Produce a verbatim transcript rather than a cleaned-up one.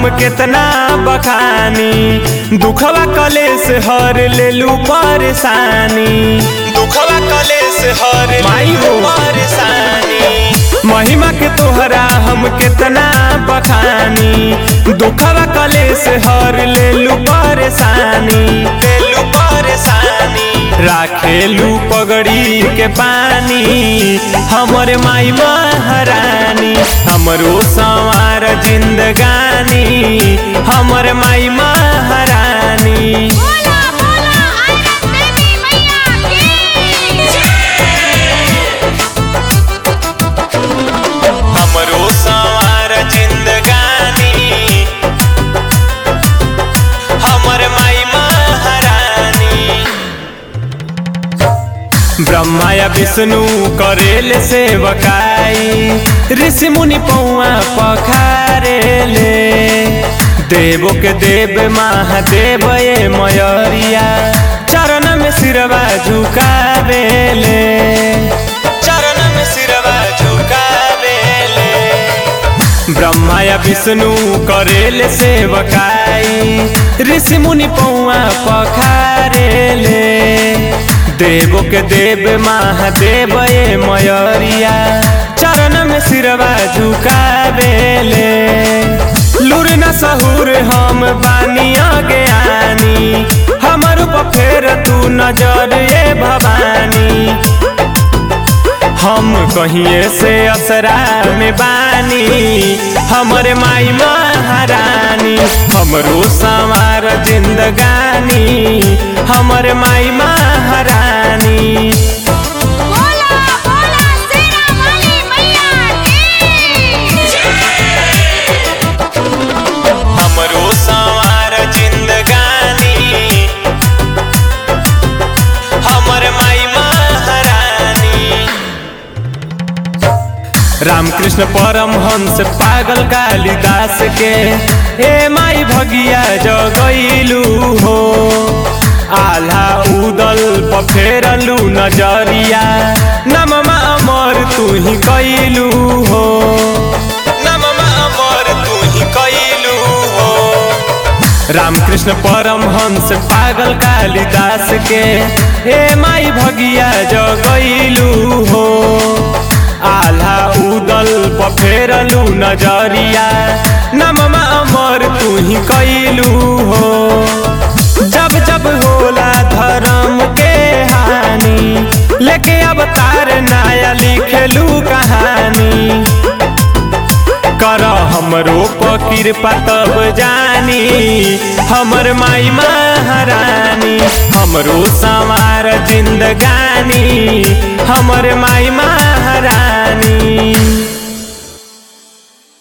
हम कितना बखानी, दुखवा कलेस हर लेलू परेशानी, दुखवा कलेस हर लेलू परेशानी। महिमा के तोहरा हम कितना बखानी, दुखवा कलेस हर लेलू परेशानी, लेलू परेशानी। राखेलू पगड़ी के पानी हमर माई महारानी, हमरो संवार जिंदगानी हमर माई महारानी। हमरो संवार जिंदगानी हमर माई महारानी। ब्रह्मा या विष्णु करेले सेवकाई, ऋषि मुनि पौआ पखारेले, देवो के देव महादेव ये मयरिया चरण में सिरवा झुकावेले, चरण में सिरवा झुकावेले। ब्रह्मा या विष्णु करेले सेवकाई, ऋषि मुनि पौआ पखारेले, देवो के देव महादेव ये मयरिया चरण में सिरवा झुकावेले। लूर न सहूर हम बानी अज्ञानी, हमर ऊपर फेर तू नजर ये भवानी। हम कहिए से असरा में बानी हमर माई महारानी, हमरो संवार जिंदगानी हमर माई महारानी। हमरो संवार जिंदगानी हमर माई महारानी। रामकृष्ण परमहंस पागल कालिदास के ए माई भगिया जगैलू हो, आल्हा उदल पफेरलू नजरिया नममा अमर तू ही कैलू हो, नममा अमर तू ही कैलू हो। रामकृष्ण परमहंस पागल कालिदास के ए माई भगिया जगैलू हो, आल्हा उदल पफेरलू नजरिया नममा अमर तू ही कैलू हो। जब जब होला धर्म के हानि, लेके अवतार नया लिखेलू कहानी, कर हमरो पर कृपा तब जानी हमर माई महारानी, हमरो संवार जिंदगानी हमर माई महारानी।